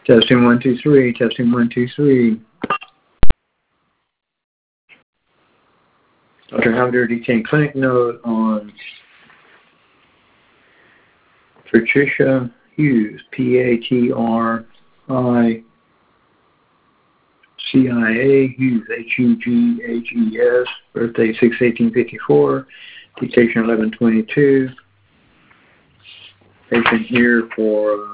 Testing 1 2 3. Testing 1 2 3. Dr. Habider detained clinic note on Patricia Hughes, Patricia Hughes, Hughes, birthday 6/18/54, dictation 11/22. Patient here for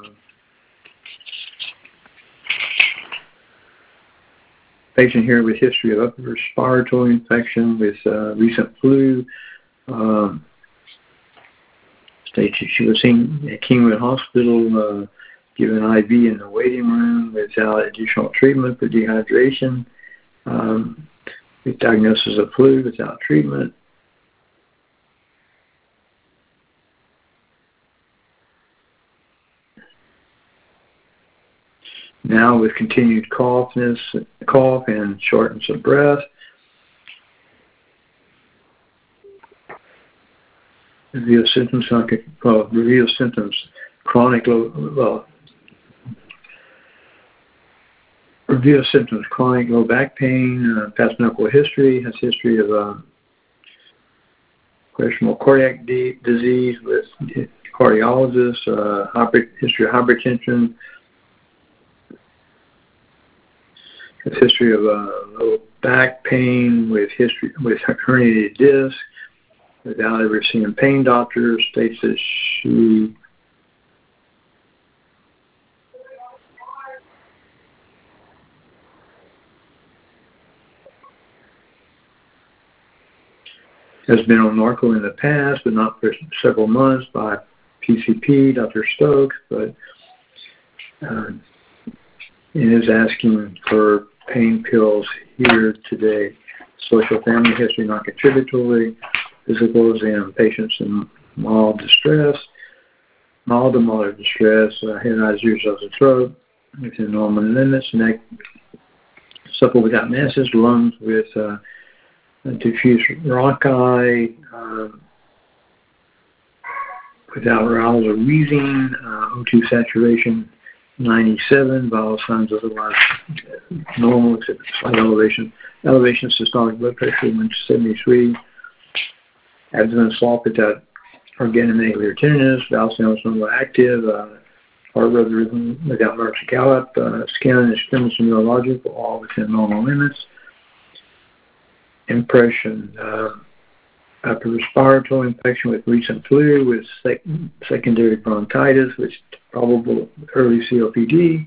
patient here with history of upper respiratory infection with recent flu. States that she was seen at Kingwood Hospital, given IV in the waiting room without additional treatment for dehydration. With diagnosis of flu without treatment. Now with continued cough and shortness of breath. Reveals symptoms chronic low back pain, past medical history, has history of questionable cardiac disease with cardiologist, history of hypertension, has history of low back pain with herniated disc, without ever seeing a pain doctor, states that she has been on Norco in the past, but not for several months by PCP, Dr. Stokes, but is asking for pain pills here today. Social family history not contributory. Physical exam, patients in mild to moderate distress, head, eyes, ears, nose, and throat, within normal limits, neck supple without masses, lungs with diffuse rhonchi, without arousal or wheezing, O2 saturation 97, vital signs otherwise normal except slight elevation systolic blood pressure 173, abdomen swab without organomegaly or tenderness, valve sounds normal active, heart rhythm without nerves gallop, skin and extremities neurological, all within normal limits. Impression, upper respiratory infection with recent flu with secondary bronchitis, which is probable early COPD.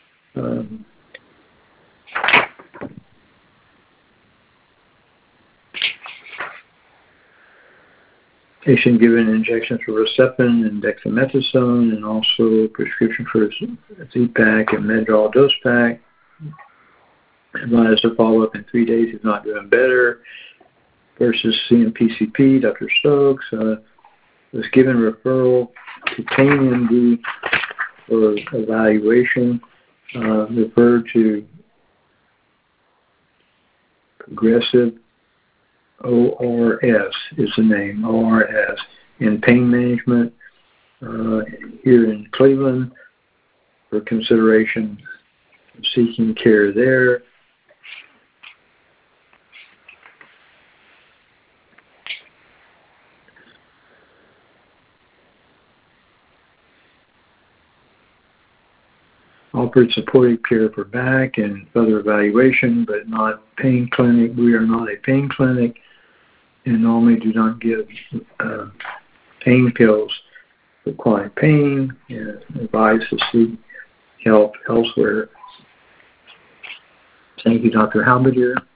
Patient given injections for Herceptin and dexamethasone, and also prescription for Z-Pak and Medrol dose pack. Advised to follow up in 3 days if not doing better. Versus seeing PCP, Dr. Stokes was given referral to Pain MD for evaluation. Referred to Progressive ORS is the name, ORS, in pain management here in Cleveland for consideration, seeking care there. Offered supportive care for back and further evaluation, but not pain clinic. We are not a pain clinic and normally do not give pain pills for chronic pain and advise to seek help elsewhere. Thank you, Dr. Habider.